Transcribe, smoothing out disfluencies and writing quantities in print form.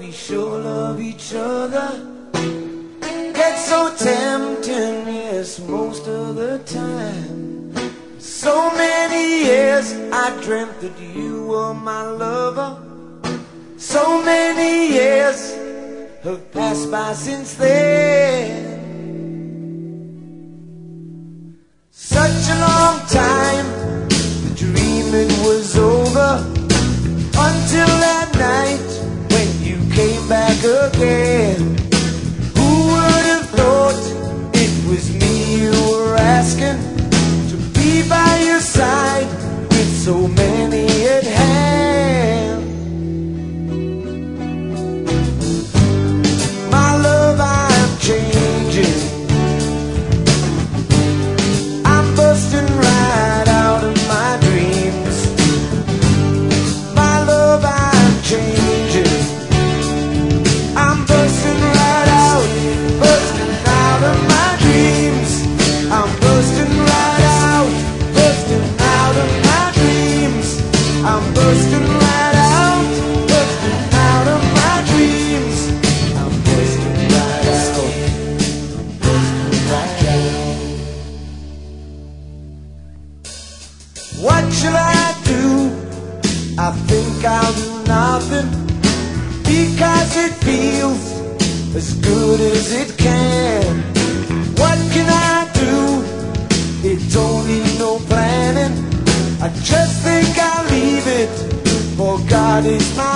we sure love each other. It's so tempting, yes, most of the time. So many years I dreamt that you were my lover. So many years have passed by since then. Such a long time, the dream it was over, until that night when you came back again. Who would have thought it was me you were asking to be by your side with so many at hand? My love, I'm changing. I'm busting right out of my dreams. My love, I'm changing. I'm busting right out of my dreams. I'm busting right out of my dreams. I'm busting right out of my dreams. I'm busting right out, busting right out. What shall I do? I think I'll do nothing, because it feels as good as it can. What can I do? It don't need no planning. I just think I'll leave it, for God is my